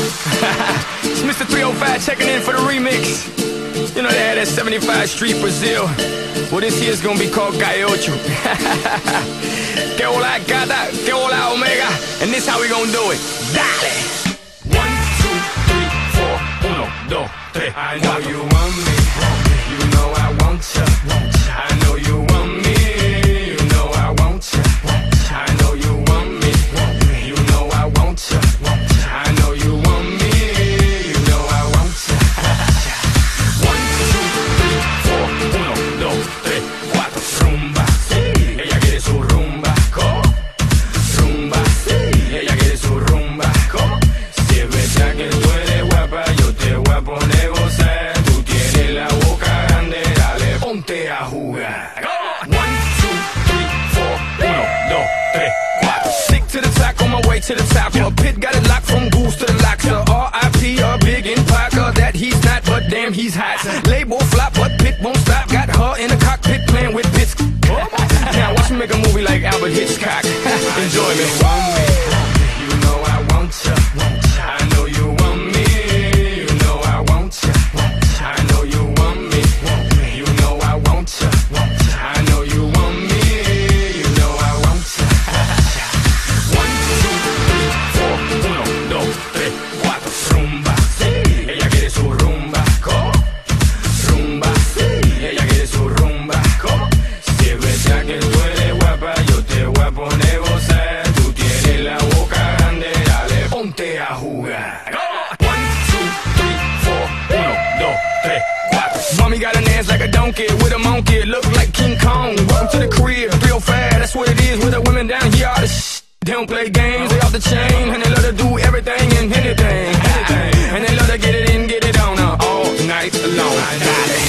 It's Mr. 305 checking in for the remix. You know they had that 75 Street Brazil. Well, this year's gonna be called Calle Ocho. Que hola gata, que hola omega. And this how we gonna do it. Dale! 1, 2, 3, 4, 1, 2, 3. I know you want me. You know I want ya. I know you want me. You know I want ya. I know you want me. You know I want ya. I know you want me. You know I want ya. 1, 2, 3, 4, 1, 2, 3, 4. Rumba, sí. Ella quiere su rumba. ¿Cómo? Rumba, sí. Ella quiere su rumba. ¿Cómo? Si es verdad que tú eres guapa, yo te voy a poner gozar. Tú tienes la boca grande, dale, ponte a jugar. 1, 2, 3, 4, 1, 2, 3, 4. Stick to the top, on my way to the top. A pit got it locked from goose to the locks. R.I.P. a big in Parker that he's not, but damn he's hot. Label flop, but Pit won't stop. Got her in the cockpit playing with bits. Now watch me make a movie like Albert Hitchcock. Enjoy me. You know I want ya. I know you want me. You know I want ya. I know you want me. You know I want ya. I know you want me. You know I want ya. 1, 2, 3, 4, 1, 2, 3, 4. Rumba, sí. Ella quiere su rumba. ¿Cómo? Rumba, sí. Ella quiere su rumba. ¿Cómo? Si es verdad que tú eres guapa, yo te voy a poner gozar. Tú tienes la boca grande, dale, ponte a jugar. 1, 2, 3, 4, 1, 2, 3, 4. Mommy got an ass like a donkey with a monkey, look like King Kong. Welcome to the crib, real fast, that's what it is with the women down here. All the they don't play games, they off the chain, and they love to do everything and anything. And they love to get it in, get it on all night long.